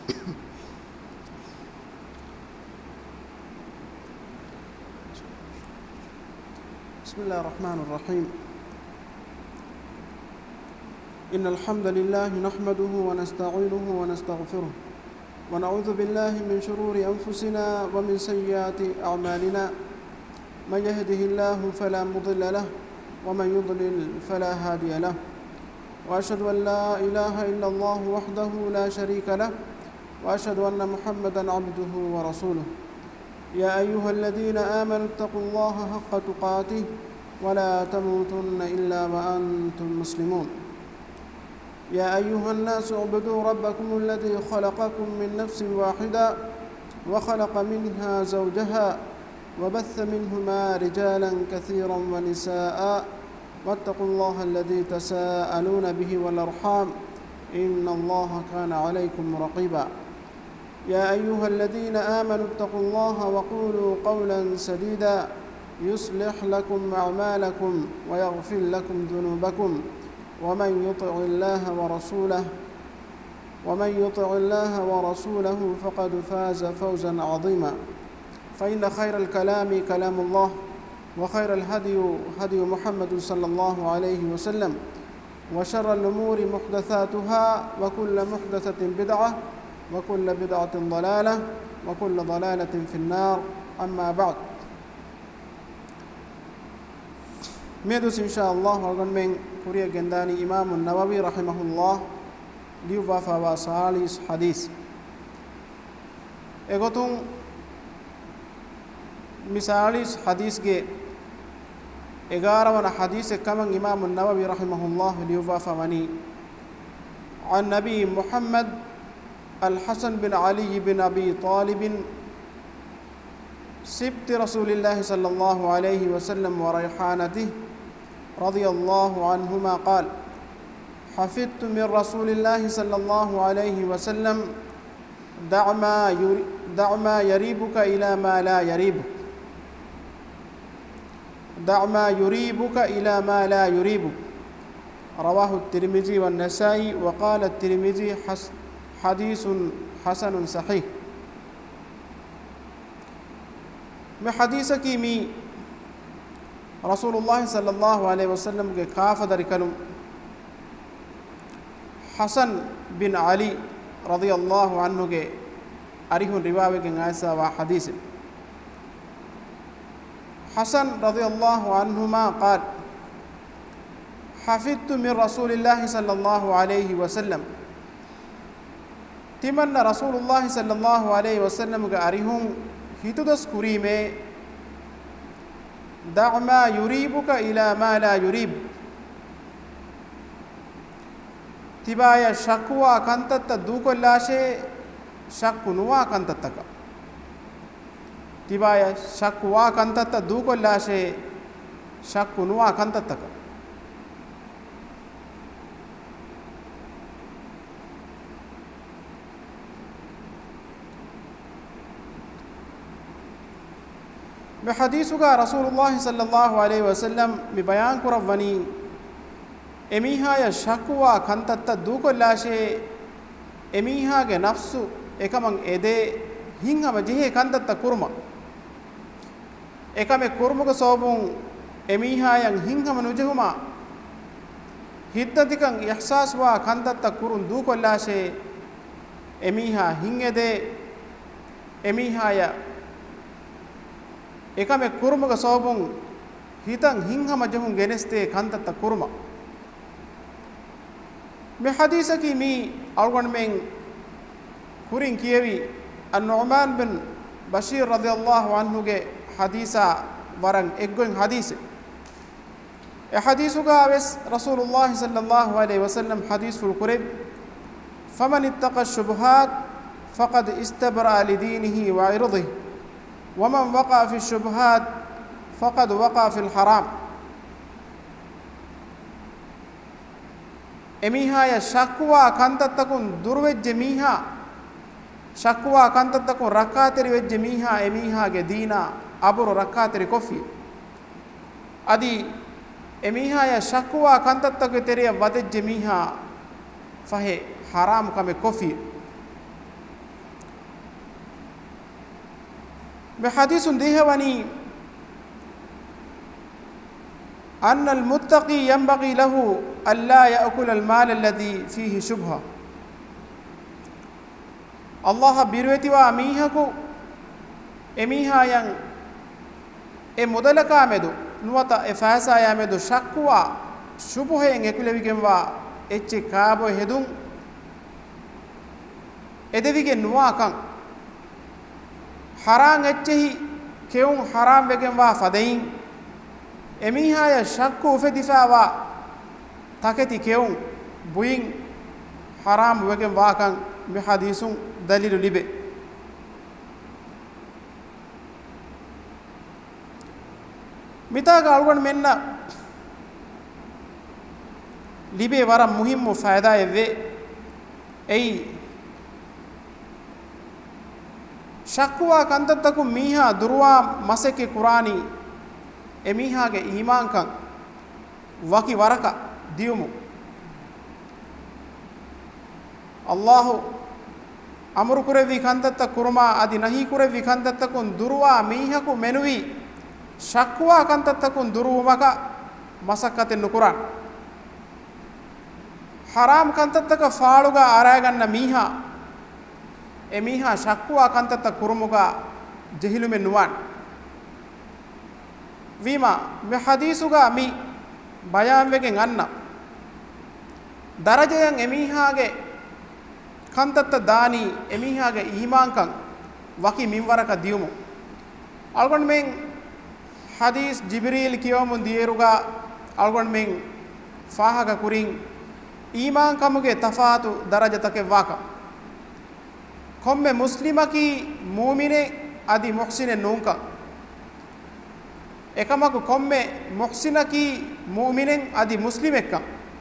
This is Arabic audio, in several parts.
بسم الله الرحمن الرحيم. إن الحمد لله نحمده ونستعينه ونستغفره ونعوذ بالله من شرور أنفسنا ومن سيئات أعمالنا. من يهده الله فلا مضل له ومن يضلل فلا هادي له. وأشهد أن لا إله إلا الله وحده لا شريك له وأشهد أن محمدا عبده ورسوله. يا أيها الذين آمنوا اتقوا الله حق تقاته ولا تموتن إلا وأنتم مسلمون. يا أيها الناس اعبدوا ربكم الذي خلقكم من نفس واحدة وخلق منها زوجها وبث منهما رجالا كثيرا ونساء واتقوا الله الذي تساءلون به والأرحام إن الله كان عليكم رقيبا. يا أيها الذين آمنوا اتقوا الله وقولوا قولا سديدا يصلح لكم أعمالكم ويغفر لكم ذنوبكم ومن يطع الله ورسوله فقد فاز فوزا عظيما. فإن خير الكلام كلام الله وخير الهدي هدي محمد صلى الله عليه وسلم وشر الأمور محدثاتها وكل محدثة بدعة وكل بدعة ضلالة وكل ضلالة في النار. أما بعد. ميدوس إن شاء الله ورغن من كوريا جنداني إمام النووي رحمه الله ليوفا وصاليس حديث إغتون مثاليس حديث جي إغارة وانا حديث كمان إمام النووي رحمه الله ليوفا وني عن نبي محمد الحسن بن علي بن أبي طالب سبت رسول الله صلى الله عليه وسلم وريحانته رضي الله عنهما قال: حفظت من رسول الله صلى الله عليه وسلم دع ما يريبك إلى ما لا يريبك، دع ما يريبك إلى ما لا يريبك. رواه الترمذي والنسائي وقال الترمذي حديث حسن صحيح. میں حدیث کی می رسول اللہ صلی اللہ علیہ وسلم کے کافہ در کلم حسن بن علی رضی اللہ عنہ کے اریہن رواوے کے ایسا و حدیث حسن رضی اللہ عنہما قال: حفظت من رسول اللہ صلی اللہ علیہ وسلم تمن رسول اللہ صلی اللہ علیہ وسلم کے اریہن හිතුදස් කුරීමේ دع ما يريبك إلى ما لا يريب. තිබාය ශක්වා කන්තත්ත දූකොල්ලාශේ ශක්කු නුවා කන්තත්තක. තිබාය ශක්වා කන්තත්ත දූකොල්ලාශේ ශක්කු නුවා කන්තත්තක. بحديثك رسول الله صلى الله عليه وسلم ببيان كرفني එමිහාය ශක්වා කන්තත්ත දූකොල්ලාශේ එමිහාගේ නෆ්සු එකමන් එදේ හිංහම ජෙහේ කන්තත්ත කුරුම එකමෙ කුරුමුක සෝබුන් එමිහායන් හිංහම නුජහුමා හිද්දතිකන් ඉහ්සාස්වා කන්තත්ත කුරුන් දූකොල්ලාශේ එමිහා හිං එදේ එමිහාය එකමෙ කුරුමුක සෝබුන් හිතන් හිංහම ජහුන් ගෙනස්තේ කන්තත්ත කුරුම. මේ හදීසකි මී අල්ගොන් මෙන් කුරින් කියවි අන්-නුඅමාන් බින් බෂීර් රදියල්ලාහු අන්හුගේ හදීසා වරන් එක්ගොන් හදීස ඒ හදීසුගා වෙස් රසූලුල්ලාහ් සල්ලල්ලාහු අලයිහි වසල්ලම් හදීසුල් කුරෙබ් فمن اتقى الشبهات فقد استبرأ لدينه وعرضه ومن وقع في الشبهات فقد وقع في الحرام. එමිහාය ශක්වා කන්තත්තකුන් දුර්වෙජ්ජ මීහා ශක්වා කන්තත්තකුන් රක්කාතරි වෙජ්ජ මීහා එමිහාගේ දීනා අබුරු රක්කාතරි කොෆි අදි එමිහාය ශක්වා කන්තත්තකේ තෙරිය වදෙජ්ජ මීහා ෆහේ හරාම් කමේ කොෆි me hadisun dihawani أن المتقي ينبغي له ألا يأكل المال الذي فيه شبهة الله بيروتي واميهكو එමිහා යන් ඒ මුදලකා මෙදු නුවත එෆාසා යා මෙදු ශක්කුවා සුබුහෙන් එකුලෙවිගෙන්වා එච්චි කාබෝ හෙදුන් එදෙවිගෙන් නුවාකන් හරාන් එච්චෙහි කෙවුන් හරාම් වෙගෙන්වා ෆදෙයින් එමිහා ය ශක්කු උෆෙදිෆාවා තකති කෙවුන් බුයින් හරාම් වෙගෙන්වාකන් මෙ හදීසුන් දලිලු ලිබේ මිතාග අල්ගොන් මෙන්න ලිබේ වර මුහිම්මු ෆයිදා එවේ එයි ශක්කුවා කන්තත්තකු මීහා දුරුවා මසෙකේ කුරානි එමීහාගේ ඊමාන්කම් වකි වරක දියුමු අල්ලාහ් අමරු කුරෙවි කන්තත්ත කුරුමා আদি නහි කුරෙවි කන්තත්තකුන් දුරුවා මීහකු මෙනුවි ශක්කුවා කන්තත්තකුන් දුරුවමක මසක්කතෙන් නුකුරාන් හරාම් කන්තත්තක ෆාලුගා ආරය ගන්න මීහා එමීහා ශක්කුවා කන්තත්ත කුරුමුගා ජහිලුමෙන් නුවන් වීමා මෙ හදීසුගා මි බයාන් වෙගෙන් අන්න දරජයන් එමීහාගේ කන්තත්ත දානි එමීහාගේ ඊමාන්කම් වකි මින්වරක දියුමු අල්ගොන් මෙන් hadis jibril kiyomun dieruga algon men fahaga kurin iman kamuge tafatu darajatake waka komme muslimaki mu'mine adi muhsine nunka ekamaku komme muhsinaki mu'minen adi muslimekka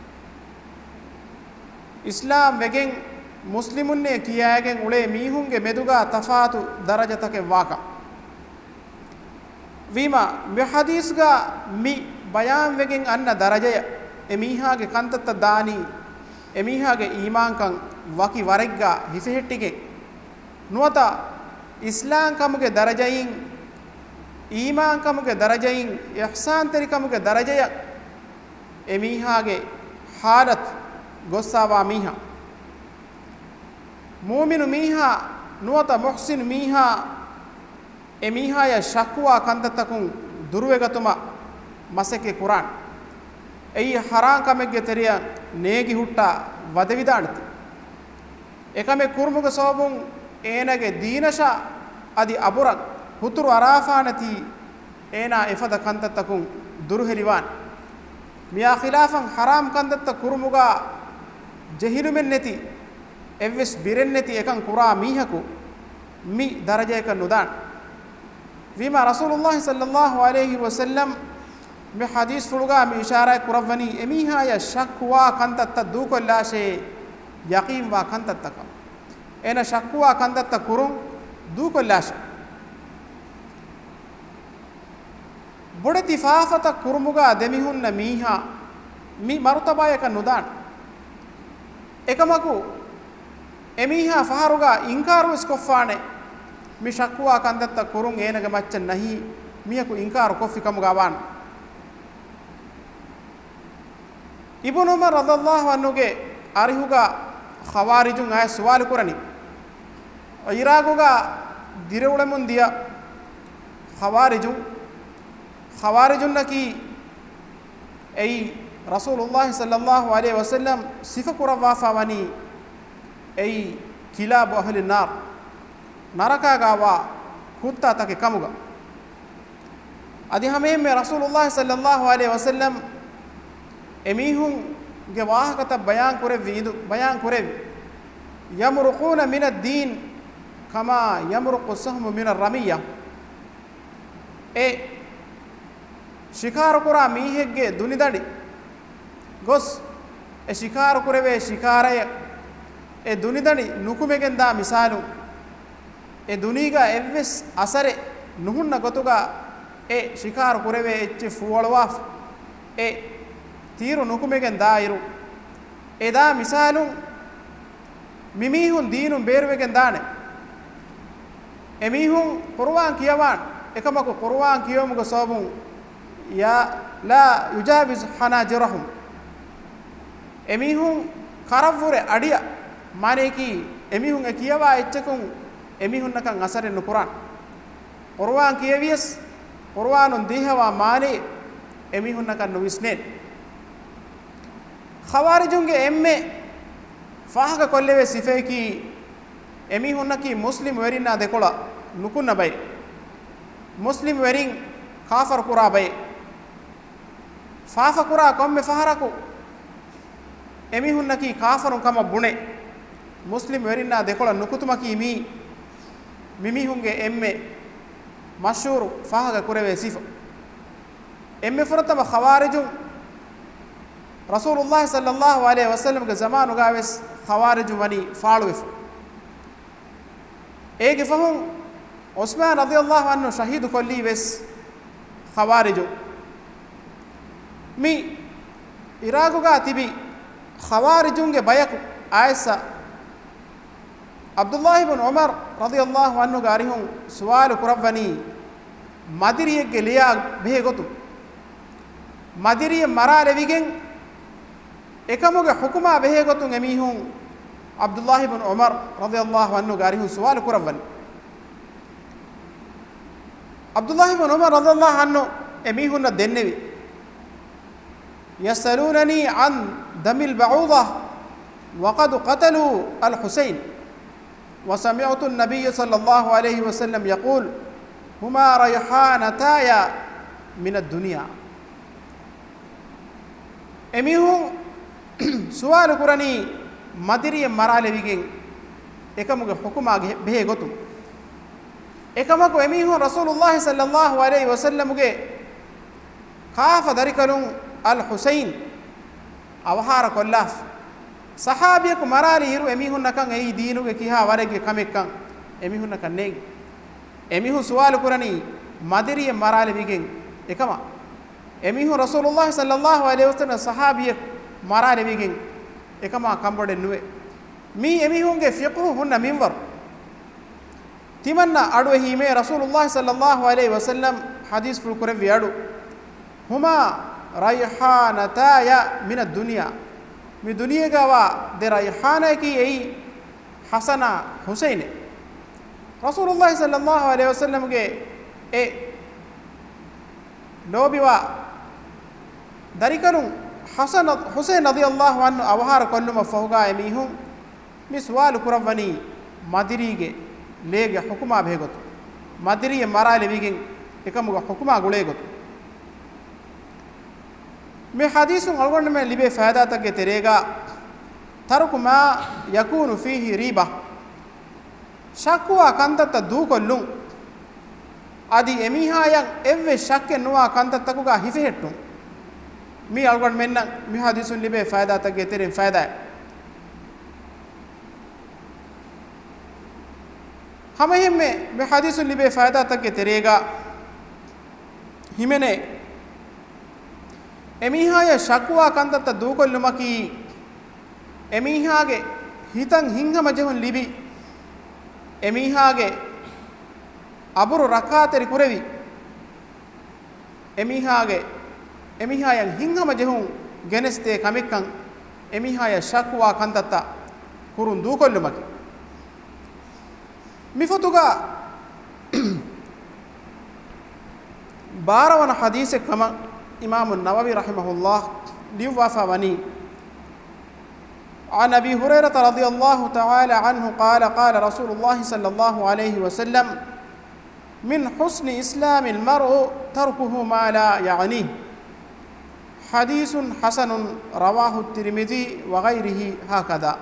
islam wegen muslimunne kiyagen ule mihunge meduga tafatu darajatake waka වීමා මෙ හදීස්ගා මි බයාන් වෙගෙන් අන්න දරජය එමීහාගේ කන්තත්ත දානි එමීහාගේ ඊමාන්කම් වකි වරෙග්ගා හිසෙහෙට්ටිගේ නුවත ඉස්ලාම් කමුගේ දරජයින් ඊමාන් කමුගේ දරජයින් ඉහ්සාන් තරිකමුගේ දරජය එමීහාගේ හාලත් ගොස්සාවා මීහා මුමිනු මීහා නුවත මුහ්සින් මීහා එමීහා ය ශක්වා කන්දතකුන් දුරුවෙගතුම මසකේ කුරාන් එයි හරාන් කමෙග්ගේ තෙරිය නේගි හුට්ටා වදවිදාණති එකමෙ කුරුමුග සෝබුන් ඒනගේ දීනෂා අදි අබුරක් හුතුරු අරාෆානති ඒනා එෆද කන්දතකුන් දුරුහෙලිවාන් මියා ඛිලාෆන් හරාම් කන්දත කුරුමුගා ජහිලුමෙන් නැති එවස් බිරෙන් නැති එකන් කුරා මීහකු මි දරජයක නුදාන් وما رسول الله صلى الله عليه وسلم بحديث فلغا من إشارة كرفني أميها يا شكوا كنت تدوك الله شيء يقين وكنت تكم أنا شكوا كنت تكرم دوك الله شيء بڑے تفافت کرمگا دمیہن میہا می مرتبہ یک ندان එකමකු එමීහා ෆහරුගා ඉන්කාරු ස්කොෆානේ mi shakwa kandatta kurun enage maccan nahi miyaku inkar koffi kamugawan ibn umar radallahu anhuge arihuga khawarijun ay suwal kurani iraguga direwulemun dia khawarijun naki ei rasulullah sallallahu alaihi wasallam sifa kurawa fawani ei kilab ahli nar ನರಕಾಗಾವಾ ಕುತ್ತಾ ತಕೆ ಕಮುಗ ಅದಿ ಹಮೇಮೆ ರಸೂಲುಲ್ಲಾಹ ಸಲ್ಲಲ್ಲಾಹು ಅಲೈಹಿ ವಸಲ್ಲಂ ಎಮೀಹುಂ ಗೆ ವಾಹಕತ ಬಯಾನ್ ಕುರೆವಿ ಇದು ಬಯಾನ್ ಕುರೆವಿ ಯಮ್ರುಕೂನ ಮಿನ ದೀನ್ ಕಮಾ ಯಮ್ರುಕು ಸಹ್ಮು ಮಿನ ರಮಿಯ ಎ ಶಿಕಾರ ಕುರ ಮೀಹೆಗ್ಗೆ ದುನಿದಡಿ ಗೊಸ್ ಎ ಶಿಕಾರ ಕುರೆವೆ ಶಿಕಾರಯ ಎ ದುನಿದಡಿ ನುಕುಮೆಗೆಂದ ಮಿಸಾಲು e duniga evves asare nuhunna gotuga e shikar kureve ecche fuwalwaf e tiru nukumegen dairu eda misalun mimihun deenun beerwegen daane emihun qur'an kiyawan ekamaku qur'an kiyomugo sobun ya la yujawiz hanajirahum emihun karavure adiya maneki emihun e kiyawa etchekun emihun nakan asare nu qur'an kiyavies qur'anun dihawa mane emihun nakan nuwisne khawarijunge emme fahaga kolleve sifeki emihun naki muslim werina dekola nukunna bay muslim werin kafar kura bay fafa kura komme faharaku emihun naki kafarun kama bune muslim werina dekola nukutumaki mimihunge emme mashhur fahaga kureve sifa emme furtama khawarijun rasulullah sallallahu alaihi wasallam ge zamanu gaves khawarijun wani faaluwe ege fahum usman radiyallahu anhu shahid kolli ves khawarijun mi iraku ga tibi khawarijun ge bayaku aisa abdullah ibn umar radiyallahu anhu garihun suwal kurawani madiriye ge liya behe gotu madiriye marale wigen ekamuge hukuma behe gotu emihun abdullah ibn umar radiyallahu anhu garihun suwal kurawani abdullah ibn umar radiyallahu anhu emihun dennevi yasalunani an damil ba'udah وقد قتلوا الحسين وسمعت النبي صلى الله عليه وسلم يقول هما ريحانتايا من الدنيا emihun suwal kurani madiriye marale wigen ekamuge hukuma behe gotu ekamaku emihun rasulullah sallallahu alaihi wasallam ge khafa darikalun al husain awhara kollaf sahabiyaku marali hiru emihun nakan ei diinuge kiha warege kamekkan emihun nakan negi emihun suwal kurani madiriye marale wigen ekama emihun rasulullah sallallahu alaihi wasallam sahabiyak marale wigen ekama kambode nuwe mi emihunge fiqhu hunna minwar timanna adu hime rasulullah sallallahu alaihi wasallam hadis ful kurevi adu huma rayhanataya min ad-dunya mi duniya gawa de rayhana ki ei hasana husaine rasulullah sallallahu alaihi wasallam ge e lobiwa darikalun hasan husain radiyallahu anhu awhar kolluma fahuga emihun mi suwal kurawani madirige lege hukuma begotu madiriye marale wigen ekamuga hukuma gulegotu me hadisun algonne me libe faida tagge terega tarku ma yakunu fihi riba shakwa kantata du kollun adi emihayan evve shakke nuwa kantata kuga hifehettu mi algon menna mi hadisun libe faida tagge teren faida hamahimme me hadisun libe faida tagge terega himene emihaya shakwa kantata du kollumaki emihage hitan hinga majehun libi emihage aburu rakateri kurevi emihayan hinga majehun geneste kamekkan emihaya shakwa kantata kurun du kollumaki mifotuga barawana hadise kama إمام النووي رحمه الله ليوافى وني عن أبي هريرة رضي الله تعالى عنه قال قال رسول الله صلى الله عليه وسلم من حسن إسلام المرء تركه ما لا يعنيه حديث حسن رواه الترمذي وغيره هكذا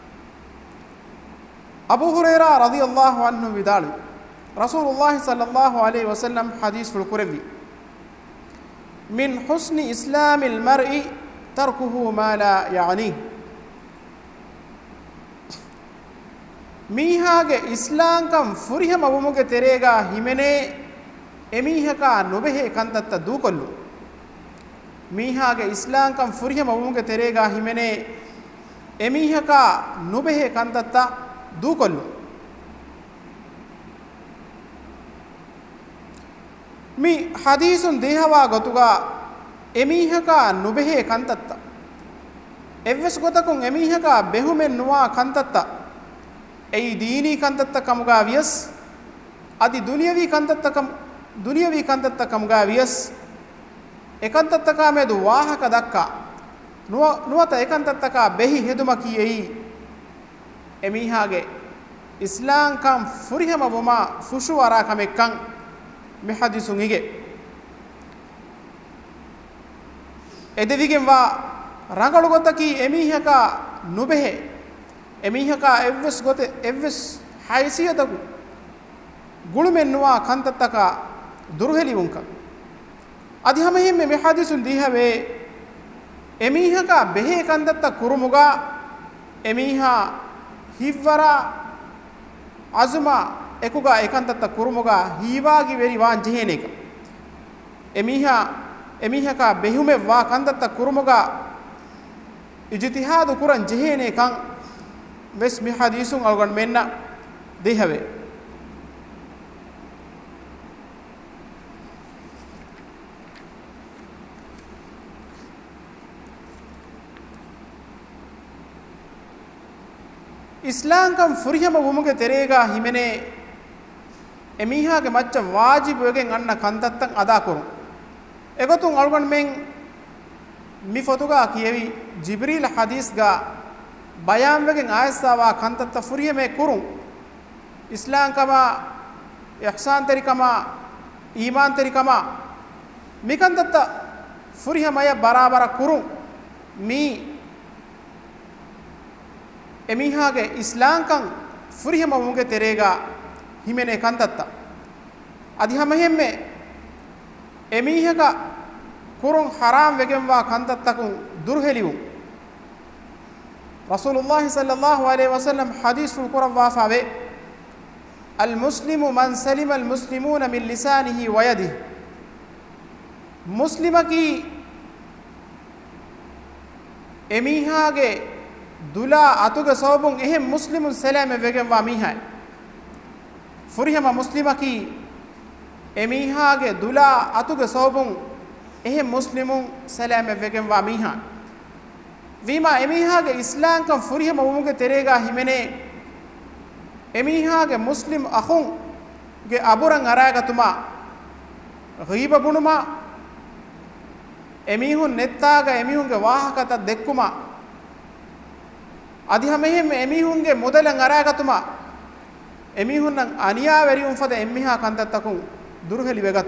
أبو هريرة رضي الله عنه بدال رسول الله صلى الله عليه وسلم حديث في الكربي من حسن إسلام المرء تركه ما لا يعنيه ميهاගේ ඉස්ලාම් කම් ෆුරිහම වමුගේ තෙරේගා හිමනේ එමීහකා නොබෙහෙ කන්තත්ත දූකොල්ලු මීහාගේ ඉස්ලාම් කම් ෆුරිහම වමුගේ තෙරේගා හිමනේ එමීහකා නොබෙහෙ කන්තත්ත දූකොල්ලු mi hadisun dehawa gotuga emihaka nubehe kantatta evves gotakun emihaka behumen nuwa kantatta ei dini kantatta kamuga vias adi dunyavi kantatta kamuga vias ekantatta ka medu wahaka dakka nuwata ekantatta ka behi heduma kiyei emihage islam kam furihama woma fushu wara kamekkan me hadisun ige edevigen wa rangalu gotaki emihaka nubehe emihaka evves haysiyataku gulumennuwa kantattaka durheliunka adihamahimme me hadisun dihave emihaka behe kantatta kurumuga emiha hivvara azuma ekuga ekantatta kurumuga hiwagi veri wan jeheneka emihaka behume wa kantatta kurumuga ijtihadu kuran jehene kan ves mi hadisun algon menna dehave islam kam furihama wumuge terega himene emihage macca wajib wegen anna kantattan ada kurun egotun algon men mi fotuga kiyevi jibril hadis ga bayan wegen aysawa kantatta furihame kurun islam kama ihsan terikama iman terikama mi kantatta furihama ya barabara kurun mi emihage islam kan furihama wumuge terega himene kantatta adihama emihaka kurun haram wegenwa kantattakun durheliun rasulullah sallallahu alaihi wasallam hadithul qur'an fawe al muslimu man salima al muslimuna min lisanihi wa yadihi muslimaki emihage dula atuge sobun ehem muslimun salame wegenwa mihai furihama muslimaki emihage dula atuge sobun ehem muslimun salame wegenwa miha vima emihage islam kan furihama umuge terega himene emihage muslim akhun ge aburan aragatuma ghiba bunuma emihun nettaga emihunge wahakata dekkuma adihame emihunge modalan aragatuma emihunnan aniya verium fada emmiha kantattakun durheli vegatu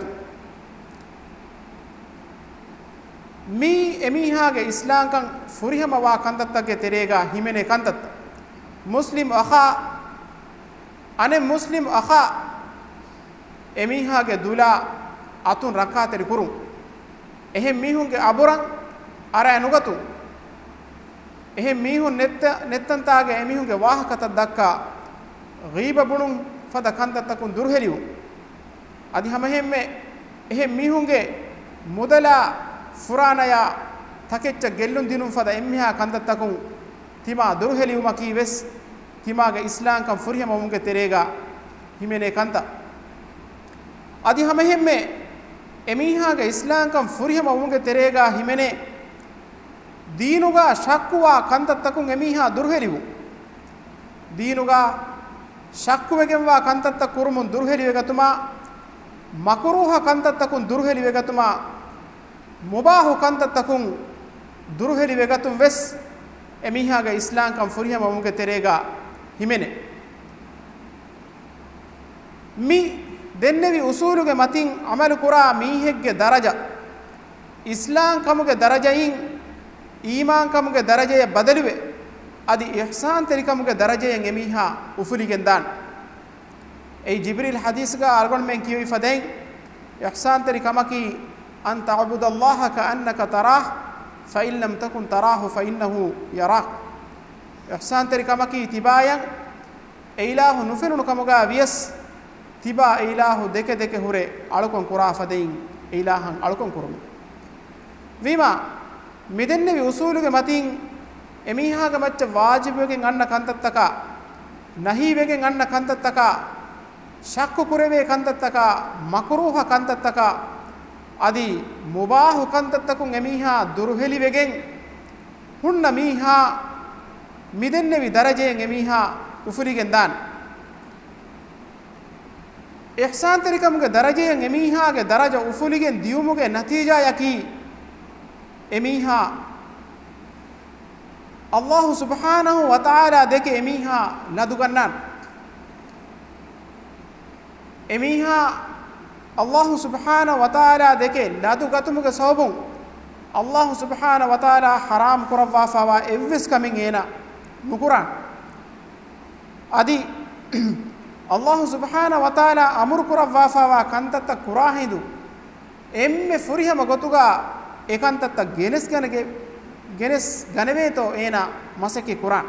mi emihage islam kan furihama wa kantattage terega himene kantatta muslim akha ane muslim akha emihage dula atun rakateri kurun ehem mihunge aburan ara anugatu ehem mihun nettantage emihunge wahakata dakka ghiba bunun fada kantattakun durheliu adihama ehem mihunge mudala furanaya takecca gellun dinun fada emmiha kantattakun tima durheliu maki ves timaga islam kan furihama munge terega himene kanta adihama emihaga islam kan furihama munge terega himene deenuga shakkuwa kantattakun emiha durheliu deenuga shakku wegenwa kantatta kurumun durheli wegatuma makruha kantattakun durheli wegatuma mubahu kantattakun durheli wegatum ves emihaga islam kan furihama munge terega himene mi dennevi usuluge matin amalu kura mihegge daraja islam kamuge darajayin iman kamuge darajaya badaluwe adi ihsan terikamuge darajayen emiha ufuligen dan ei jibril hadis ga argon men kiwi fadein ihsan terikamaki an ta'budallaha ka'annaka tarah fa in lam takun tarahu fa innahu yarak ihsan terikamaki tibayan eilahu nufenunu kamuga vias tiba eilahu deke hure alukon kura fadein eilahan alukon kurum vima midennevi usuluge matin emihaga macca wajibegen anna kantattaka nahi wegen anna kantattaka shakku kureve kantattaka makruha kantattaka adi mubahu kantattakun emiha durheli wegen hunna miha midennevi darajen emiha ufurigen dan ihsan tarikamuge darajen emiha ge daraja ufuligen diumuge natija yaki emiha Allah subhanahu wa ta'ala deke emiha ladugannan emiha Allah subhanahu wa ta'ala deke ladugатumuge sobun Allah subhanahu wa ta'ala haram kurawwa fawa evvis kamin ena nukuran adi Allah subhanahu wa ta'ala amur kurawwa fawa kantatta kurahidu emme furihama gotuga ekantatta genes ganeveto ena masake quran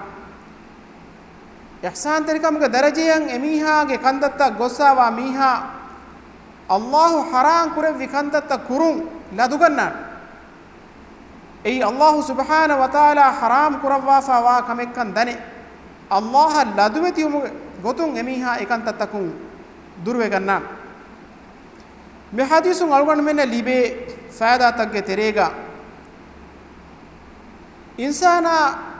ihsan tarikamuge darajayan emiha ge kantatta gossawa miha Allah haram kurevi kantatta kurun ladugannan ei Allah subhanahu wa ta'ala haram kurawwa fawa kamekkan dane Allah laduveti umuge gotun emiha ekantattakun durwe gannan me hadisun alwan menne libe faida tagge terega insana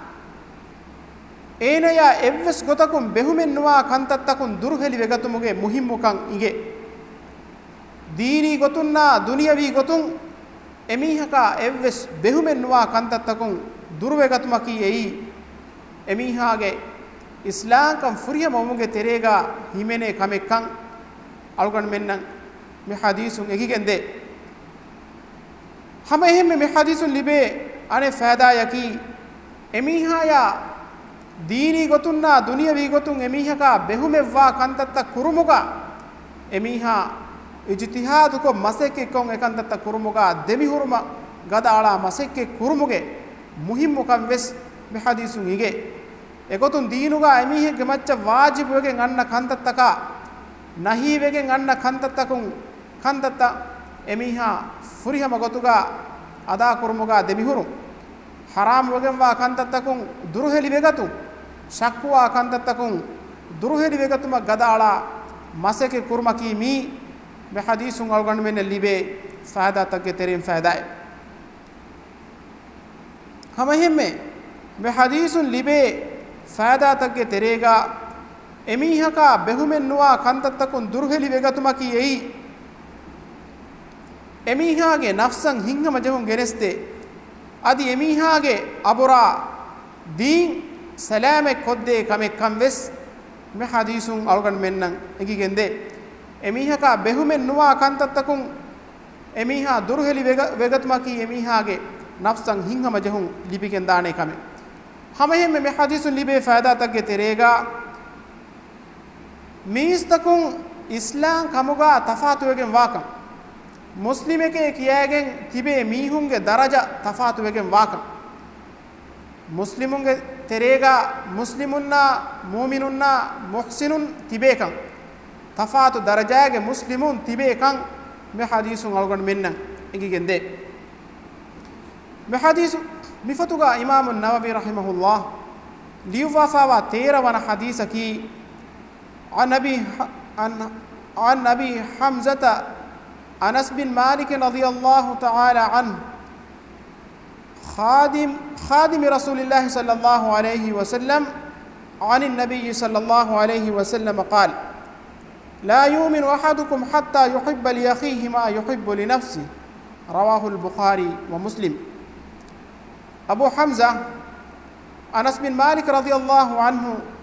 enaya evves gotakun behumen nuwa kantattakun durheli vegatumuge muhimmukan ige dini gotunna duniyavi gotun emihaka evves behumen nuwa kantattakun durvegatumaki ei emihage islam kam furiya momuge terega himene kamekkan algon mennan me hadisun egigende hama ehme me hadisun libe ane faida yaki emihaya dini gotunna duniyavi gotun emihaka behumevwa kantatta kurumuga emiha ijtihad ko masekke kon ekantatta kurumuga demihuruma gadaala masekke kurumuge muhimmu kam ves me hadisun ige egotun diinuga emihege macca wajib wegen anna kantattaka nahi wegen anna kantattakun kantatta emiha furihama gotuga ada kurumuga demihuru haram wegen wa kantattakun durheli wegatu shakwa kantattakun durheli wegatuma gadaala maseke kurmaki mi me hadisun algan men libe faida tagge terin faida hama hemme me hadisun libe faida tagge terega emihaka behumen nuwa kantattakun durheli wegatumaki ei emihage nafsan hinghama jehun geneste adi emihage abura din salame kodde kamekkan ves me hadisun algan mennan egigende emihaka behumen nuwa kantattakun emiha durheli wegatumaki emihage nafsan hinghama jehun libigen daane kame hamahem me hadisun libe faida tagge terega mistakun islam kamuga tafatu wegen wakam muslimeke kiyagen tibe mihunge daraja tafatu wegen wakam muslimunge terega muslimunna mu'minunna muhsinun tibekan tafatu darajage muslimun tibekan me hadisun algon mennan igigende me hadisu mifatuga imam an-nawawi rahimahullah liwafawa tera wana hadisaki an nabi hamzata anas bin malik radiyallahu ta'ala an khadim rasulillah sallallahu alayhi wa sallam عن النبي صلى الله عليه وسلم قال لا يؤمن أحدكم حتى يحب لأخيه ما يحب لنفسه رواه البخاري ومسلم أبو حمزة أنس بن مالك رضي الله عنه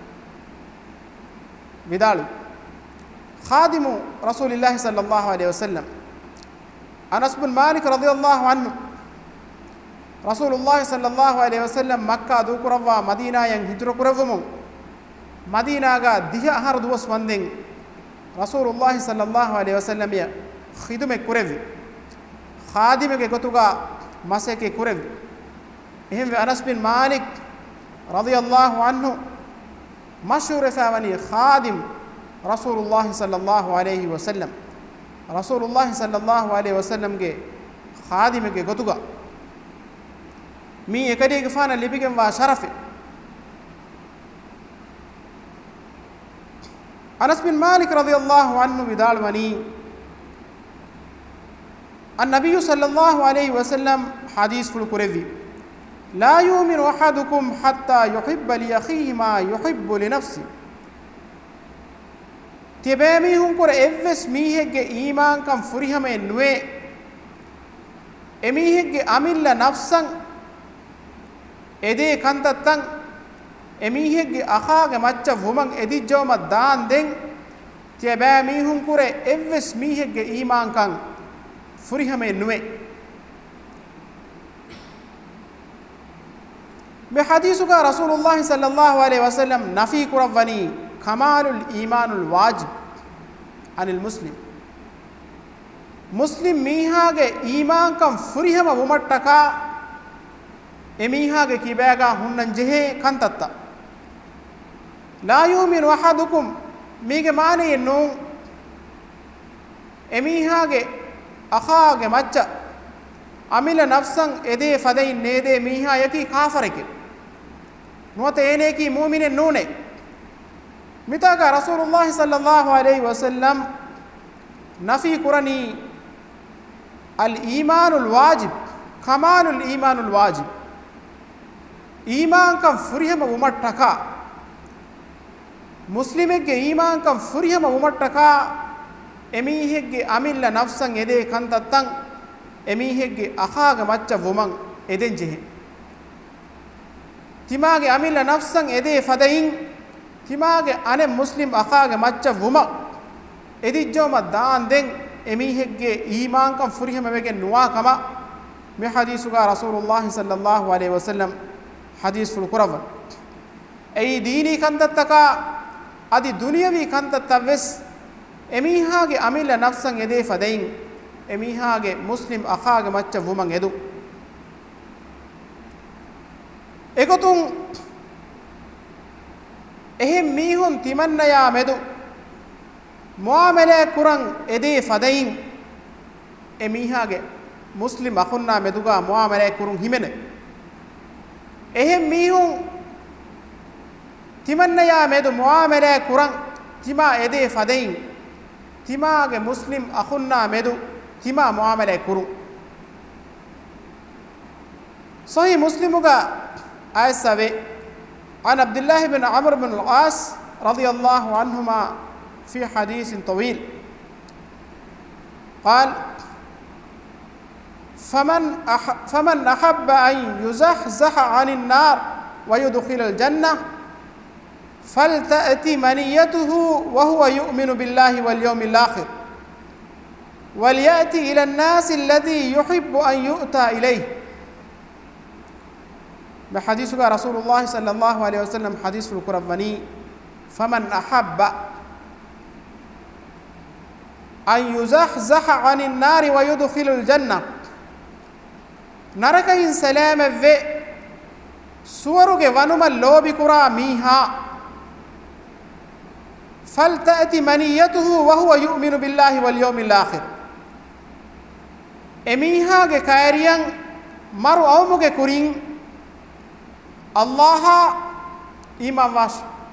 بدال خادم رسول الله صلى الله عليه وسلم أنس بن مالك رضي الله عنه رسول الله صلى الله عليه وسلم مكة دو كروا مدينة ين هجر كرفمو مدينة غا ديه أهر دوس وندين رسول الله صلى الله عليه وسلم يا خدمة كرفي خادمة كتوغا مسك كرفي هم أنس بن مالك رضي الله عنه مشهور ثاني خادم رسول الله صلى الله عليه وسلم رسول الله صلى الله عليه وسلم کے خادم کے گتوگا می එකඩේ ගෆාන ලිපිගෙන් වා ශරෆේ أنس بن مالك رضي الله عنه بدال وني النبي صلى الله عليه وسلم حديث في الكرذي لا يؤمن أحدكم حتى يحب لأخيه ما يحب لنفسه تباميهم كر إفس ميهج إيمان كم فريهم إنوي إميهج أميل نفسا إدي كنتتن إميهج أخاك ماتش فمن إدي جوم الدان دين تباميهم كر إفس ميهج إيمان كم فريهم إنوي بحديثك رسول الله صلى الله عليه وسلم نفي كرفني كمال الإيمان الواجب عن المسلم مسلم ميهاගේ ඊමාන් කම් ෆුරිහම වුමට්ටකා එමීහාගේ කිබෑගා හුන්නන් ජෙහෙ කන්තත්තා ලා යූමිනු අහදුකුම් මීගේ මානේ නෝ එමීහාගේ අඛාගේ මච්ච අමිල නෆ්සන් එදේ ෆදයින් නේදේ මීහා යකි කාෆරකේ නොත එනේකි මුමිනෙන් නෝනේ මිතාක රසූලුල්ලාහි සල්ලල්ලාහු අලයිහි වසල්ලම් නෆී කුරණී අල් ඊමානුල් වාජිබ් කමාලුල් ඊමානුල් වාජිබ් ඊමාන් කම් ෆුරිහම උමට්ටකා මුස්ලිමෙක්ගේ ඊමාන් කම් ෆුරිහම උමට්ටකා එමීහෙක්ගේ අමිල්ල නෆ්සන් එදේ කන්තත්තන් එමීහෙක්ගේ අඛාගේ මච්ච වොමන් එදෙන් ජෙහෙ තිමාගේ අමිල්ල නෆ්සන් එදේ ෆදයින් තිමාගේ අනේ මුස්ලිම් අඛාගේ මච්ච වොම එදිජ්ජෝම දාන් දෙන් එමීහෙක්ගේ ඊමාන් කම් ෆුරිහම වෙගෙන් නුවා කම මේ හදීසුගා රසූලුල්ලාහි සල්ලල්ලාහු අලයිහි වසල්ලම් හදීස් ෆුල් කුරව ඒ දීනී කන්තත්තකා අදි දුනියවි කන්තත්තවස් එමීහාගේ අමිල්ල නෆ්සන් එදේ ෆදයින් එමීහාගේ මුස්ලිම් අඛාගේ මච්ච වුමන් එදු එකතුන් එහෙම් මීහුන් තිමන්නයා මෙදු මුආමලේ කුරන් එදේ ෆදයින් එමීහාගේ මුස්ලිම් අඛුන්නා මෙදුගා මුආමලේ කුරුන් හිමෙන එහෙම් මීහුන් තිමන්නයා මෙදු මුආමලේ කුරන් තිමා එදේ ෆදයින් තිමාගේ මුස්ලිම් අඛුන්නා මෙදු තිමා මුආමලේ කුරු සහී මුස්ලිමුගා ආයසවේ عن عبد الله بن عمرو بن العاص رضي الله عنهما في حديث طويل قال فمن أحب أن يزحزح عن النار ويدخل الجنة فلتأتي منيته وهو يؤمن بالله واليوم الآخر وليأتي إلى الناس الذي يحب أن يؤتى إليه بحديثك رسول الله صلى الله عليه وسلم حديث القرآني فمن أحب أن يزحزح عن النار ويدخل الجنة نركين سلام في سورك ونم اللوب كرا ميها فلتأتي منيته وهو يؤمن بالله واليوم الآخر اميها كايريان مرو اومو كورين الله إيمان واش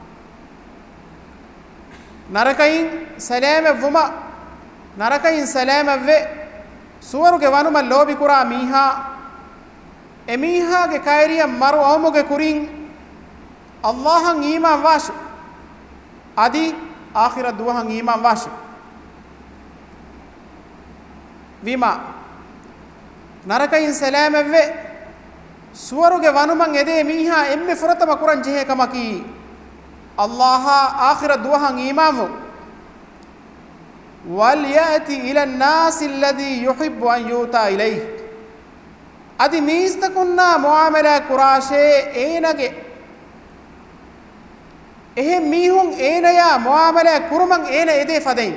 نركين سلام وما نركين سلام في سورك ونم اللوب كرا ميها اميها كايريان مرو اومو كورين الله إيمان واش ادي آخر دوها إيمان واش وما نركين سلام في سورك ونمن يدي ميها ام فرتم قران جه كمكي الله آخر دوها إيمان وليأتي إلى الناس الذي يحب أن يؤتى إليه ادي ميستكنا معاملة قراشه اينگه එහෙන් මීහුන් ඒනයා මුආමලා කුරුමන් ඒන එදේ ෆදෙන්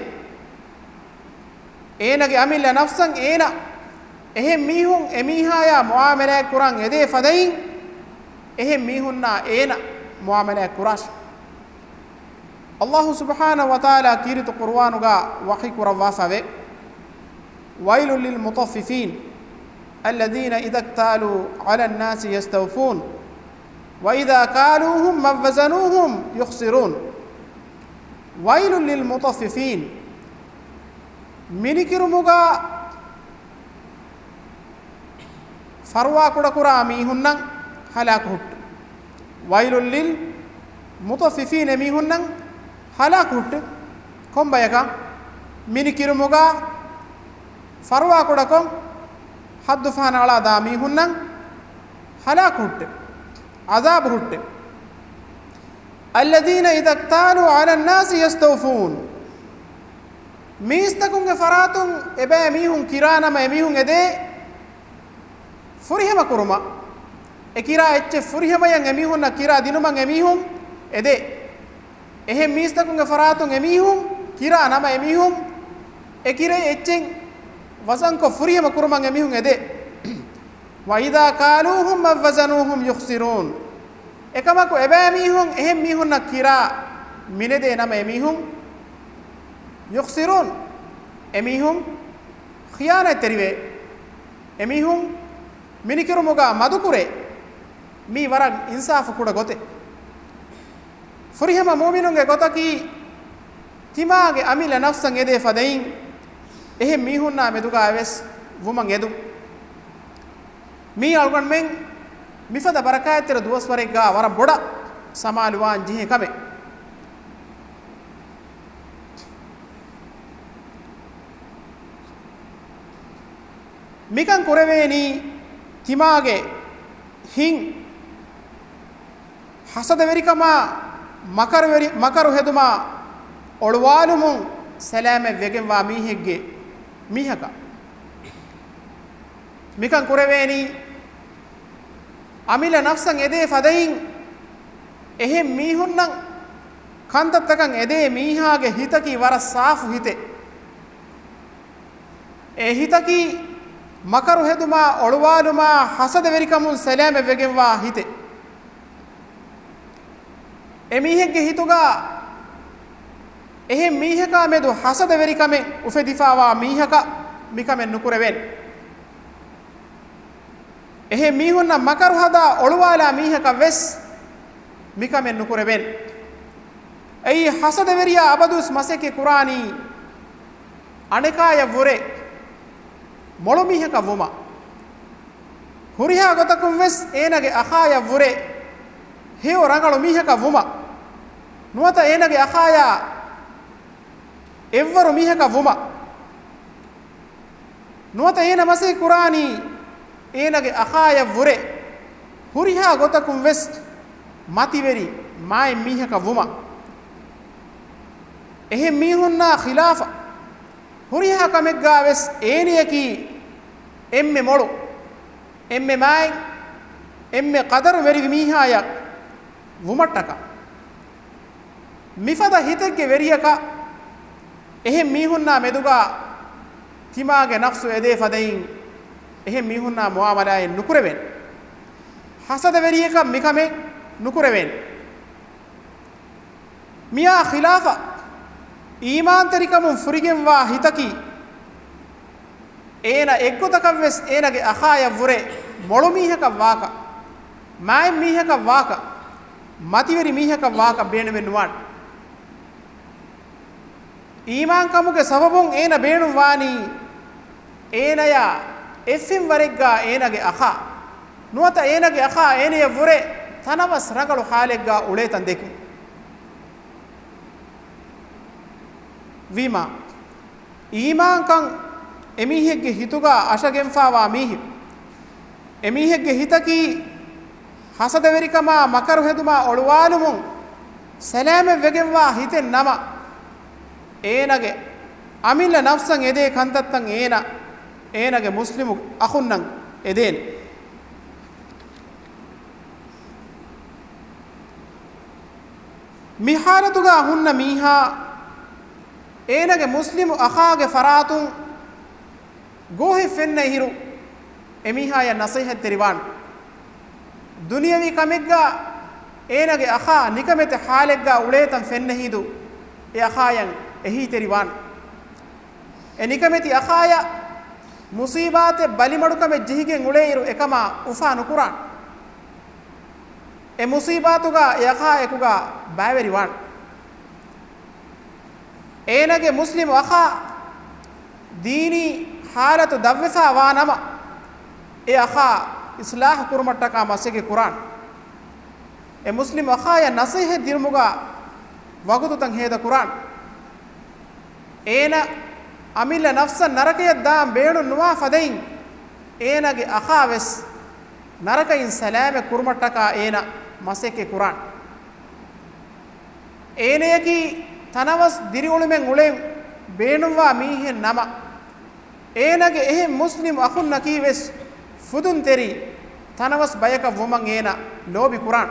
ඒනගේ අමිල්ල නෆ්සන් ඒන එහෙන් මීහුන් එමීහායා මුආමලා කුරන් එදේ ෆදෙන් එහෙන් මීහුන්නා ඒන මුආමලා කුරාෂ් අල්ලාහ් සුබ්හානහු වතාලා කීරිත කුර්ආනුගා වහී කුරවාෆවේ වයිලුල් ලිල් මුතෆිෆීන් الذين إذا اكتالوا على الناس يستوفون وإذا كالوهم وزنوهم يخسرون wailul lil mutaffifin minikirumuga farwa kudakura mihunnan halak hut wailul lil mutaffifin mihunnan halak hut kombayaka minikirumuga farwa kudakon haddu fana ala da mihunnan halak hut azab hut alladhina idha iktalu ala an-nasi yastawfun mistakunge faratun ebe mihun kiranama emihun ede furihama kuruma ekira ecce furihama yan emihunna kira dinuman emihun ede ehe mistakunge faratun emihun kiranama emihun ekire eccen wasanko furihama kuruman emihun ede wa idha qaluhum wazanuhum yukhsirun ekamaku ebe mihun ehem mihunna kira minede nama emihun yukhsirun emihun khiyana terive emihun minikirumuga madukure mi warag insaf kuda gote furihama mu'minunge gotaki timage amila nafsan ede fadain ehem mihunna meduga aves wuman edu mi algon men mifada barakayatira duwas warega wara boda samaluwan jihe kame mikan kureveni timage hin hasada verikama makaru heduma olwalumun salame vegen wa mihegge mihaka mikan kureveni amila nafsan ede fadain ehem mihunnan kantattakan ede mihage hitaki wara saafu hite e hitaki makaru heduma olwaluma hasada verikamun salame vegenwa hite emihegge hituga ehem mihaka medu hasada verikame ufedifawa mihaka mikame nukureven ehe mihunna makaru hada olwala mihaka ves mikame nukureven ei hasada veriya abadus maseke qurani anekaya vore molu mihaka vuma huriha gotakum ves enage akhaya vore heo rangalu mihaka vuma nuata enage akhaya evvaru mihaka vuma nuata ena maseke qurani enage akhaya vore huriha gotakum ves mativeri mai mihaka vuma ehe mihunna khilafa huriha kamegga ves eniyaki emme molu emme mai emme qadar veri mihaya vumataka mifada hitege veriyaka ehe mihunna meduga timage nafsu ede fadain ehem mihunna muamalaye nukureven hasada veriyeka mikame nukureven miya khilafa iman tarikamun furigenwa hitaki ena eggotakavves enage akhaya vure molu mihaka waka mai mihaka waka mativeri mihaka waka beenemen nuwan iman kamuge sababun ena beenu wani enaya effin waregga enage akha nuata enage akha eniye vure tanawas ragalu halegga uletan deku vima iman kan emihegge hituga ashagen fawa mihi emihegge hitaki hasada verikama makaru heduma olwalumun salame vegenwa hiten nama enage amilla nafsan ede kantattan enage muslimu akhunnan eden mihalatuga hunna miha enage muslimu akhage faratun gohi fenne hiru emiha ya nasihat teriwan duniyawi kamegga enage akha nikamete halegga uletan fenne hidu e akhayan ehi teriwan enikameti akhaya musibate balimadukame jihigen uleiru ekama ufanu quran e musibatuga yakha ekuga baveri wan ඒනගේ මුස්ලිම් අඛා දීනි حالة දවසා වානම ඒ අඛා ඉස්ලාහ කුරුමට්ටක මසගේ කුරාන් ඒ මුස්ලිම් අඛා ය නසීහ දිර්මුගා වගුතු තන් හේද කුරාන් ඒන අමිල නෆ්ස නරකය දාම් බේණු නුවා ෆදයින් ඒනගේ අඛා වෙස් නරකයින් සලාම කුරුමට්ටක ඒන මසගේ කුරාන් ඒනයකි තනවස් දිරිඋලුමෙන් උලෙන් බේණුවා මීහෙන් නම ඒනගේ එහෙ මුස්ලිම් අඛුන් නකීවෙස් ෆුදුන් තෙරි තනවස් බයක වොමන් ඒන ලෝබි කුරාන්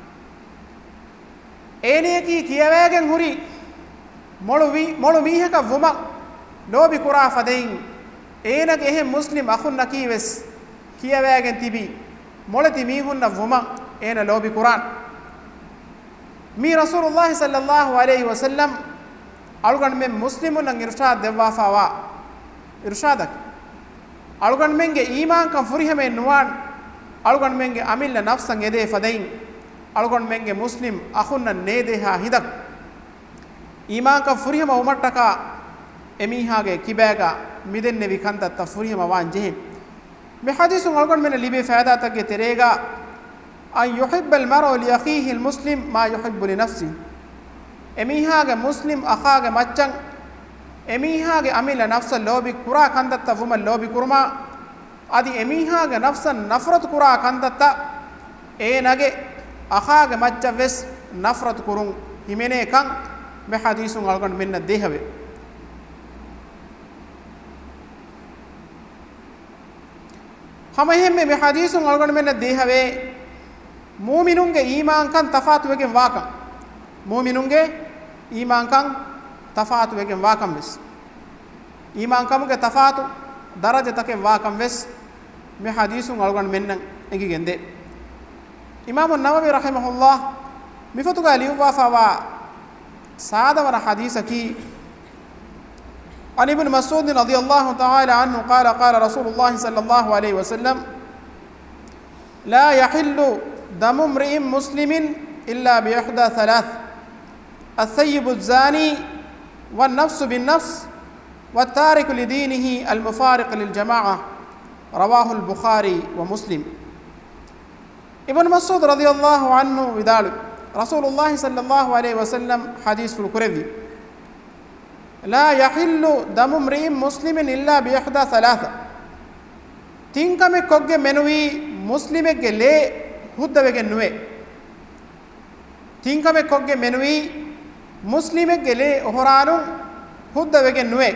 ඒනයකි කියවෑගෙන් හුරි මොළු මීහක වොමන් ලෝබි කුරා ෆදයින් ඒනගේ එහෙ මුස්ලිම් අඛුන් නකීවෙස් කියවෑගෙන් තිබි මොළති මීහුන්න වොමන් ඒන ලෝබි Quran mi rasulullah sallallahu alaihi wasallam alugan men muslimun nan irshad devwa fawa irshadak alugan menge iman kan furihame nuwan alugan menge amilla nafsan ede fadain alugan menge muslim akhunna nedeha hidak iman kan furihama umattaka emihage kibaga midenne vikanta ta furihama wan jehe me hadisun alugan men libe faida tagge terega أن يحب المرء لأخيه المسلم ما يحب لنفسه أميهاج مسلم أخاج مچن أميهاج أميل نفس اللوبي كرا كندت فم اللوبي كرما أدي أميهاج نفس نفرت كرا كندت نجى أخاج مچ وس نفرت كرون همينه كان بحديث على من الدهوة هم هم بحديث على من الدهوة mu'minunge iman kan tafatu wegen wakan mu'minunge iman kan tafatu wegen wakan wes iman kamuge tafatu daraja take wakan wes me hadisun algon mennan egi gende imam an-nawawi rahimahullah mifatuga liwa fawa saadawara hadisaki an ibn mas'ud radiyallahu ta'ala anhu qala rasulullah sallallahu alaihi wasallam la yahillu دم امرئ مسلم إلا بإحدى ثلاث الثيب الزاني والنفس بالنفس والتارك لدينه المفارق للجماعة رواه البخاري ومسلم ابن مسعود رضي الله عنه وذلك رسول الله صلى الله عليه وسلم حديث في الكرذي لا يحل دم امرئ مسلم إلا بإحدى ثلاثة تنكم كوج منوي مسلم جلّي huddawegen nuwe tinkame kogge menui muslime gele ohoranu huddawegen nuwe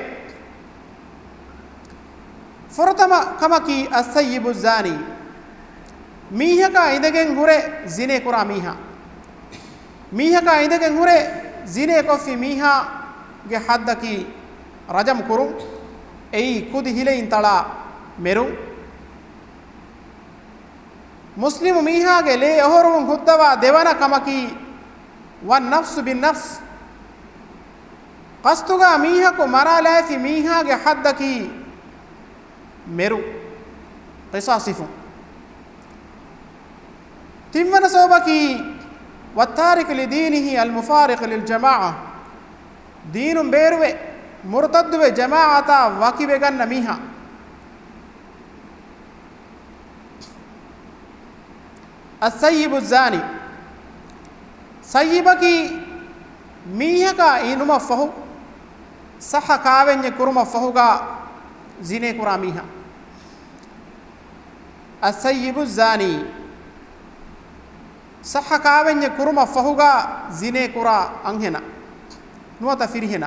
fortama kamaki as-sayyibu zani mihaka idegen hure zine kura mihaka idegen hure zine kofi miha ge haddaki rajam kurum ei kudi hile intala meru muslim mihage le ahorum huddawa devana kamaki wan nafsu bin nafs qastuga mihako marala fi mihage haddaki meru qisasifu timwana sobaki wattarik li dinihi al mufariq lil jamaa dinum berwe murtadwe jamaata wakibe ganna miha السيب الزاني سيبكي ميهكا إنما فهو صح كاوين يكرم فهوغا زينة كراميها السيب الزاني صح كاوين يكرم فهوغا زينة كرا أنهنا نوتا فيرهنا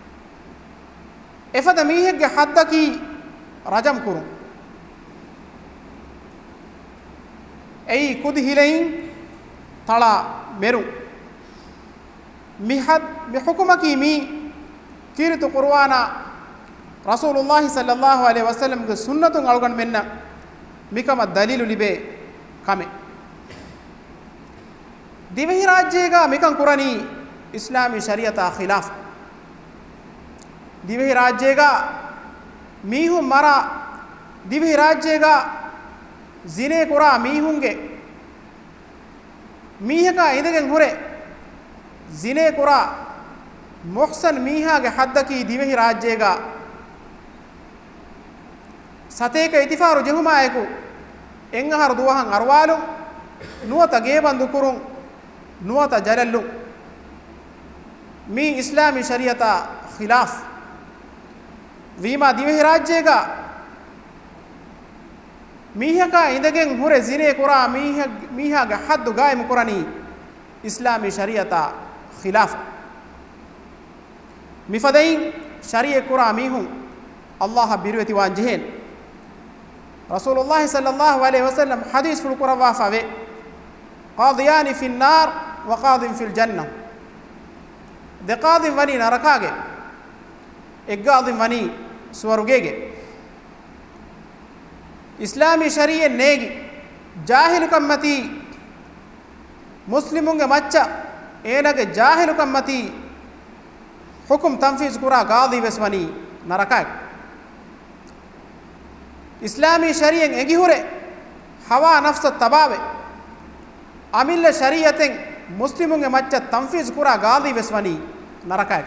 إفدا ميهك حدكي رجم كرم أي كود هيلين تلا ميرو ميحد بحكمك مي كيرت قرآن رسول الله صلى الله عليه وسلم سنة على منا ميكم الدليل لبه كامي ديوه راجيگا ميكم قرآني إسلامي شريعة خلاف ديوه راجيگا ميهو مرا ديوه راجيگا zine kura mihunge mihaka idegen hure zine kura muhsan mihage haddaki divehi rajyega sateka itifaru jehumayeku engahar duwahan arwalu nuwata gebandu kurun nuwata jalallu mi islami shariata khilaf wima divehi rajyega mihaka indegen hure zine kura mihaga haddu gaim kurani islami shariata khilaf mifadain shariye kura mihun Allah birweti wanjehen Rasulullah sallallahu alaihi wasallam hadis ful kura wafawe qadiyani fi an-nar wa qadin fi al-jannah de qadin wani narakage eggadin wani swarugege islami shariye negi jahilu kammati muslimunge macca enage jahilu kammati hukum tanfiz kura qadi veswani narakak islami shariyen egi hure hawa nafsa tabawe amilla shariyaten muslimunge macca tanfiz kura qadi veswani narakak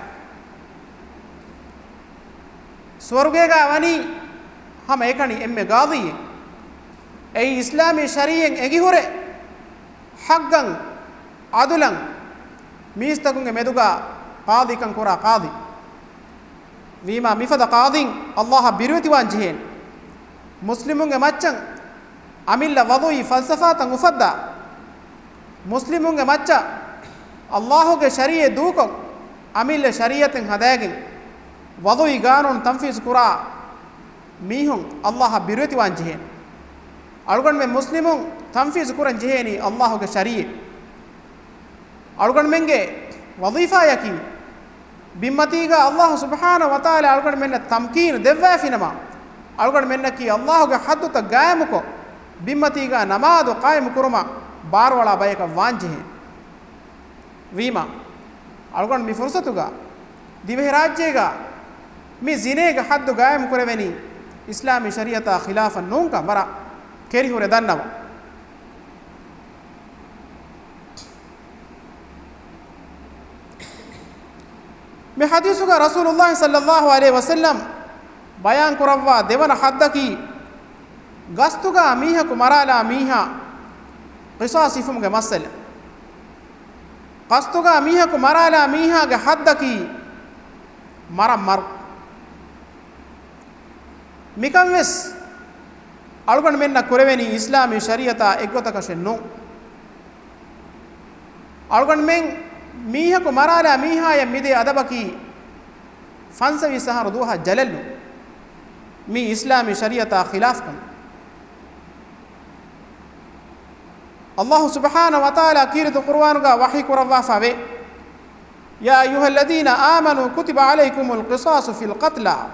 swarugega wani hama ekani emme qadi ei islami shariyen egi hure haggan adulan mistakunge meduga qadi kan kura qadi wima mifada qadin Allah birwati wanjehen muslimunge maccan amilla wadui falsafatan ufadda muslimunge macca Allahuge shariye duko amilla shariyaten hadagen wadui ganun tanfiz kura mihun Allah birwati wanjehen algon me muslimun tanfiz kuran jeheni Allahuge shariye algon menge wazifa yaki bimmatiga Allah subhanahu wa ta'ala algon menna tamkin devwa finama algon menna ki Allah ge haddu ta gaamuko bimmatiga namadu qaim kuruma barwala bayaka wanjhe wima algon mi fursatuga divehi rajyega mi zinega haddu gaam kureveni islami shariata khilafan nunka mara keri hore dannawa me hadisuga rasulullah sallallahu alaihi wasallam bayan kurawwa devana haddaki gastuga miha kumarala miha qisas ifumge masala gastuga miha kumarala miha ge haddaki maram mar mikamves algon menna kureveni islami shariata egotaka shennu algon men miha ko marala miha ya mide adabaki fansawi sahar duha jalallu mi islami shariata khilaf kan Allah subhanahu wa ta'ala kiritu qur'an ga wahi kurawa fawe ya ayyuhalladhina amanu kutiba alaykumul qisasu fil qatla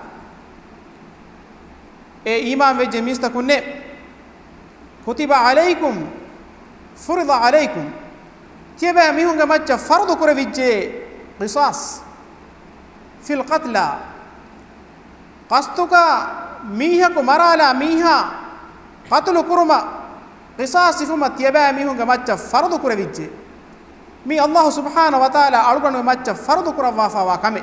e iman veje mista kunne kutiba alaykum furida alaykum tiebe mihunga macca fardu kurevijje qisas fil qatla qastuka miha ko marala miha qatlu kuruma qisas ifuma tiebe mihunga macca fardu kurevijje mi Allah subhanahu wa ta'ala algon macca fardu kurawa fa kame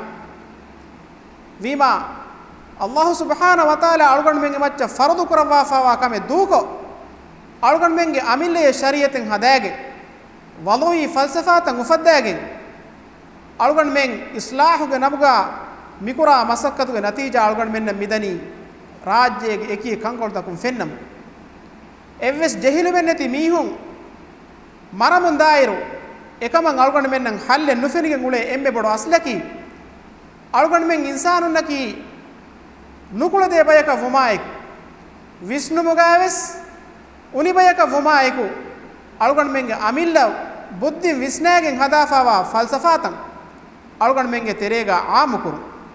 wima Allah subhanahu wa ta'ala algon menge macca fardu kurawa fa kame duko algon menge amille shariyaten hadage waloi falsafatan ufaddagen algon men islahu ge nabuga mikura masakkatu ge natija algon men midani rajyege eki kankol takum fennam evves jehilu men neti mihun maramun dairu ekaman algon men nan halle nufenige ngule embe bodo aslaki algon men insanun naki nukula de bayaka vumaik vishnu mugaves uni bayaka vumaiku algon menge amilla buddhi visnagen hadafawa falsafatan algon menge terega aamukuru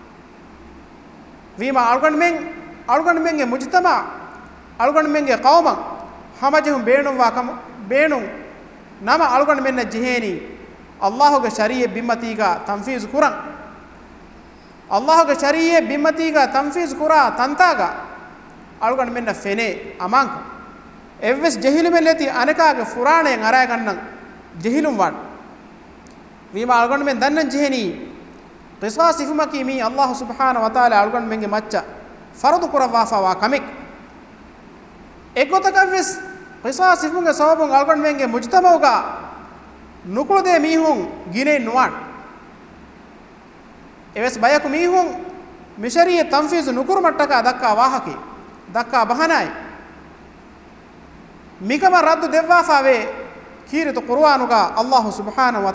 wima algon menge mujtama algon menge qawma hamajhum beenum wa kam beenum nama algon menne jiheni Allah ge shariye bimmatiga tanfiz kuran Allah ge shariye bimmatiga tanfiz kura tantaga algon menna fene amanka evves jehilu meleti anaka ge furane ngara gannan jehilum wan wima algon men dannan jeheni qisas ifumaki mi Allah subhanahu wa taala algon menge macca fardu kurawa fa kamik ekotakavis qisas ifumunge sababun algon menge mujtamauga nukude mihun gine nuwan eves bayaku mihun mishariye tanfiz nukur mattaka dakka wahaki dakka bahanai mikama raddu devwa fawe kiritu qur'anuga Allah subhanahu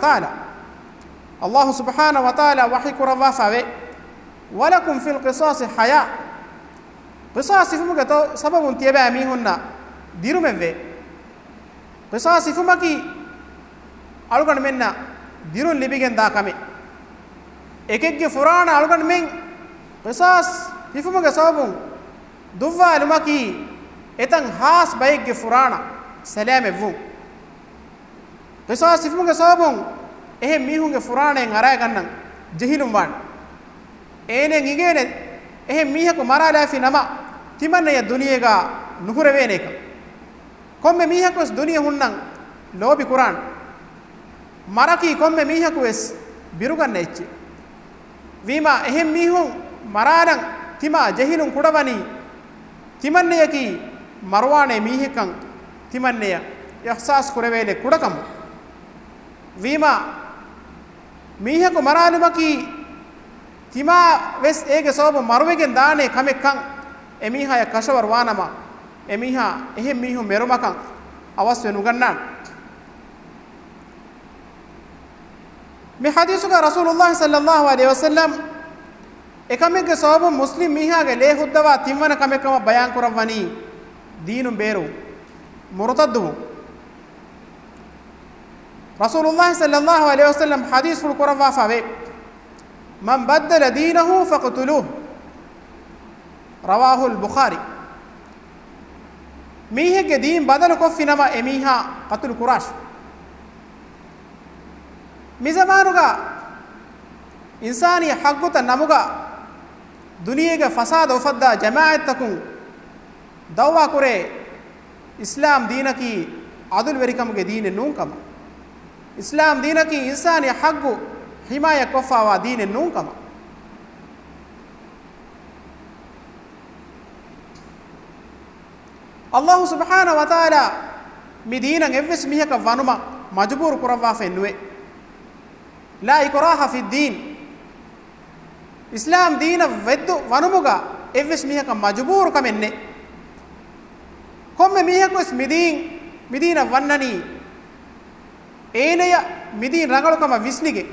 wa taala wahi kurawa fawe walakum fil qisas haya qisas ifumuge to sababun tieba mihunna dirumeve qisas ifumaki algon menna dirun libigen da kame ekegge furana algon men qisas ifumuge sababun duwa lumaki etan has bayegge furana salame vu qisas ifumuge sababun ehe mihunge furana en aray gannan jehilum wan enen igene ehe mihaku marala fi nama timanne ya duniyega nuhure veneka komme mihaku es duniya hunnan lobi quran maraki komme mihaku es birugan necci vima ehe mihun maralan tima jehilun kudawani timanne yaki marwane mihekan timanne ya ihsas kurevele kudakam vima mihaku maralumaki tima ves ege sobo marwegen daane kamekkan emiha ya kashawar wanama emiha ehe mihu merumakan awas venugannan me hadisuga rasulullah sallallahu alaihi wasallam ekamege sobo muslim miha ge le huddawa timwana kamekama bayan kurawani deenum beru murtaddu rasulullah sallallahu alaihi wasallam hadis ful kurawa fawe man baddala dinahu faqtuluhu rawahu al-bukhari mihege deen badal ko finama emiha qatul qurash mizamanuga insani haqquta namuga duniyege fasad ufadda jamaat takun dawwa kore islam deenaki adul verikamuge deene nunkama islam deenaki insani haqqu himaya kofawa deene nunkama Allah subhanahu wa taala midina evves mihaka vanuma majbur kurawa fenwe la ikraha fi din islam deena veddu vanumuga evves mihaka majbur kamenne komme mihakos midina vannani eneya midin rangalukama visnige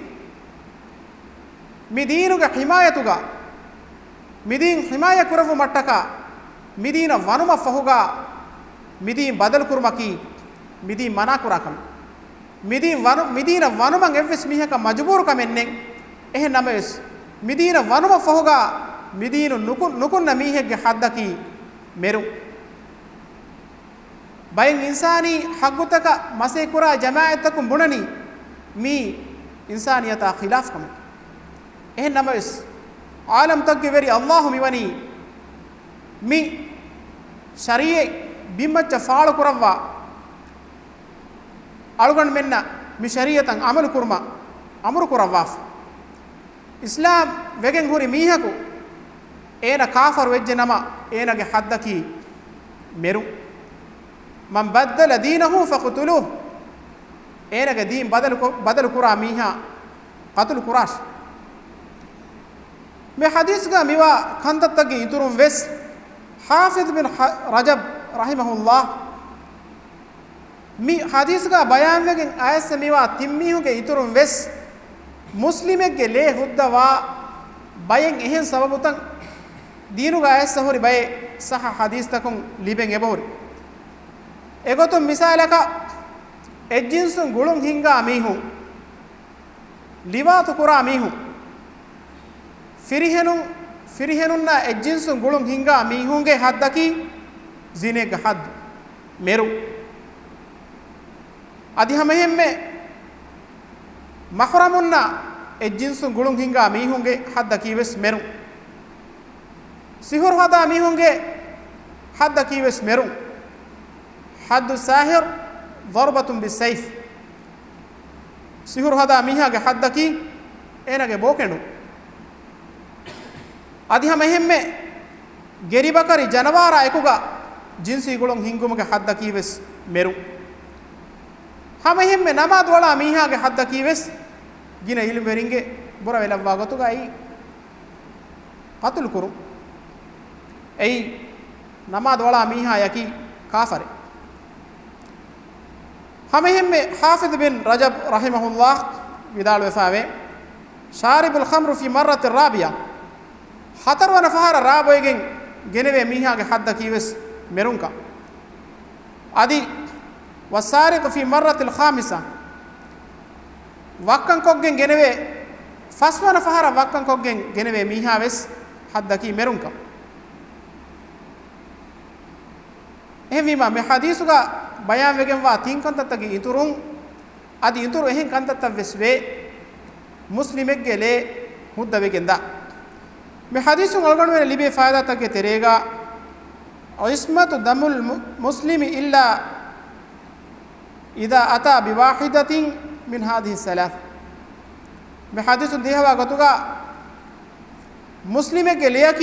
midinuga himayatuga midin himaya kuravu mattaka midina vanuma fahuga midin badal kurmaki midin mana kurakam midina vanuman evves mihaka majbur kamennen ehe names midina vanuma fahuga midinu nukunna mihege haddaki meru bayin insani haggutaka masay kura jamaatakum bunani mi insaniyata khilaf kam ehe names alam tagge veri allah miwani mi shariye bimmacha faalu kurawwa alugan menna mi shariyatan amal kurma amru kurawwa islam vegen huri mihaku ena kafar wejje nama enage haddaki meru man baddala dinahu faqtuluhu enage deen badal kura miha qatul qurash me hadis ga miwa kandattagi iturum ves hafiz bin rajab rahimahullah mi hadis ga bayan wegen ayas miwa timmihuge iturum ves muslimege le huddawa bayen ehen sababutan dinu ga ayas hori baye sah hadis takun liben ebori egotum misalaka ejjinsun gulun hinga mihun liwatu kura mihun firihenunna ejjinsun gulun hinga mihunge haddaki zinege hadd meru adi hamehemme mahramunna ejjinsun gulun hinga mihunge haddaki wes meru sihur hada mihunge haddaki wes meru haddu sahir darbatun bisayf sihur hada mihage haddaki enage bokenu adi hama ehemme geribakari janawara ekuga jinsi gulon hingumuge hadda kiwes meru hama ehemme namaz wala mihage hadda kiwes gina ilmu meringe bora velawwa gotuga ai qatul kuru ei namaz wala miha yaki kafare hama ehemme hafid bin rajab rahimahullah vidal wefave sharibul khamru fi marrat ar-rabiya hatarwana fahara raboygen geneve mihage hadda kiwes merunka adi wasariq fi marrat al-khamisa wakkan koggen geneve faswana fahara wakkan koggen geneve miha wes hadda ki merunka ehvima me hadisuga bayan wegen wa tin kantatagi iturun adi ituru ehen kantatta weswe muslimek gele hudda wegenda me hadisun algon wena libe faida tage terega ismatu damul muslimi illa idha ata bi wahidatin min hadhihi thalath me hadisun dehawa gotuga muslimek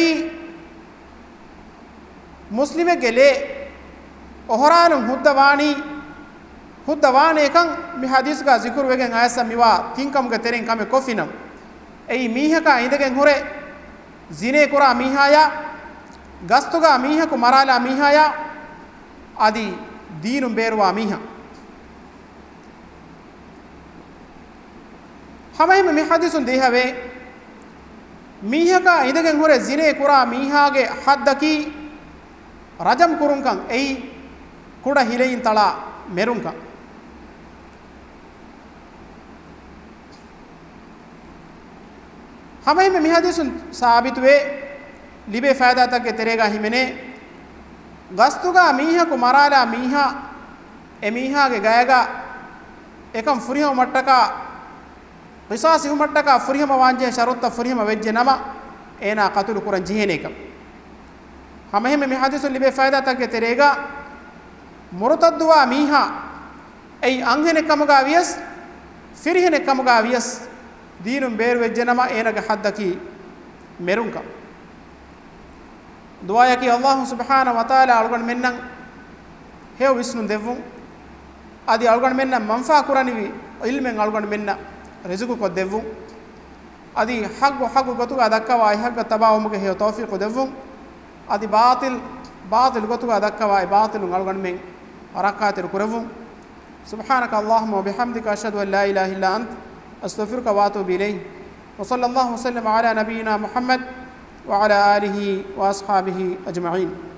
gele ohoranun huddawani kan mi hadis ga zikr wegen ayasa miwa tinkam ga teren kame kofinam ei mihaka indegen hore zine kura mihaya gastuga mihaku marala mihaya adi deenum berwa miha hamayme mi hadisun dehave mihaka indegen hore zine kura mihage haddaki rajam kurunkan ei kuda hilein tala merunka hamayme mi hadisun sabitwe libe faida tak terega himene gastuga miha ku marala miha emiha ge gayaga ekam furihama mattaka qisasi humattaka furihama wanje sharutta furihama wejje nama ena qatul quran jiheneka hamayme mi hadisun libe faida tak terega murtadwa miha ei anghene kamuga vias firihene kamuga vias deenum beer wejjenama enaga haddaki merunka duaya ki allah subhanahu wa taala algon mennan hew visnu devun adi algon mennan manfa kuranivi ilmen algon menna rizqu ko devun adi haggu gotu adakkawa ai hagga tabawumuge hew tawfiq devun adi batil gotu adakkawa ai batilun algon men arakatir kurevun subhanaka allahumma wa bihamdika ashhadu an la ilaha illa ant astaghfiruka wa atubu ilayk wa sallallahu wa sallam ala nabiyyina muhammad wa ala alihi wa ashabihi ajma'in